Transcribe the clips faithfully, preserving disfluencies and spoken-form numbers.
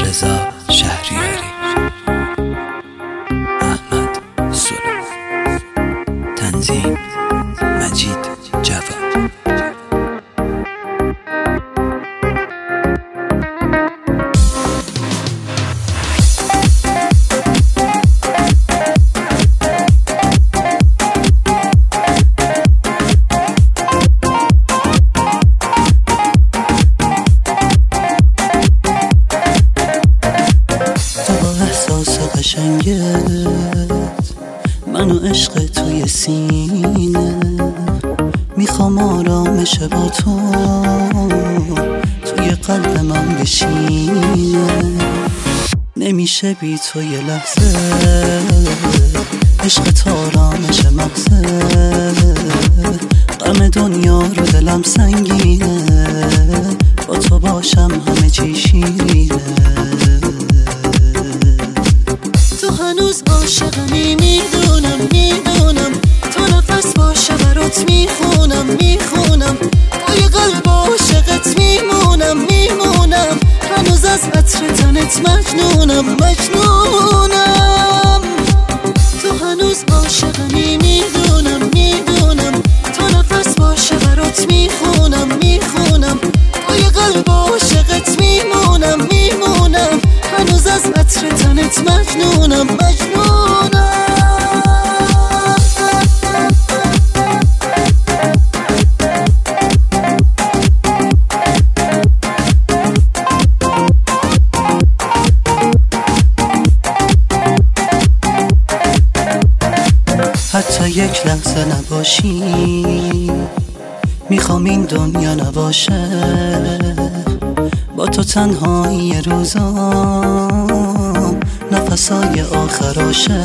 رضا شهریاری، احمد سلو، تنظیم مجید جواد. قشنگت منو عشق توی سینه، میخوام آرامش با تو توی قلب من بشینه. نمیشه بی تو یه لحظه، عشق تو آرامش مغزه. غم دنیا رو دلم سنگینه، با تو باشم همه چی شیرینه. تو هنوز عاشقمی، میدونم میدونم، تو نفس باشه برات میخونم میخونم، با یه قلب عاشقت میمونم میمونم، هنوز از عطر تنت مجنونم مجنونم. تو هنوز عاشقمی، میدونم میدونم، تو نفس باشه برات میخونم میخونم، با یه قلب عاشقت میمونم میمونم، هنوز از عطر تنت مجنونم مجنونم. حتی یک لحظه نباشی، میخوام این دنیا نباشه. با تو تنهایی روزام نفسای آخراشه.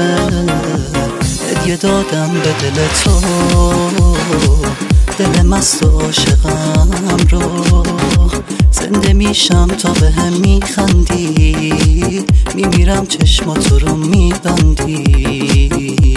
هدیه دادم به دل تو، دل مست و عاشقم رو. زنده میشم تا به هم میخندی، میمیرم چشماتو رو میبندی.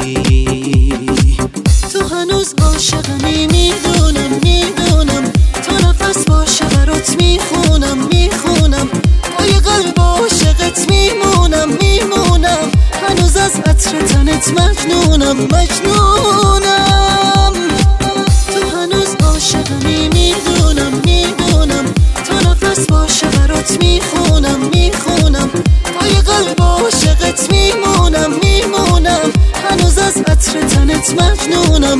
تو هنوز عاشقمی، میدونم میدونم، تو نفس باشه برات میخونم میخونم، با یه قلب عاشقت میمونم میمونم، هنوز از عطر تنت مجنونم مجنونم. تو هنوز عاشقمی، میدونم میدونم، تو نفس باشه برات میخونم میخونم، با یه قلب عاشقت میمونم میمونم، هنوز از عطر تنت مجنونم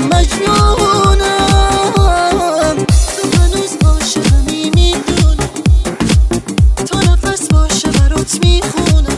مجنونم. تو هنوز عاشقمی، میدونم، تو نفس باشه برات میخونم.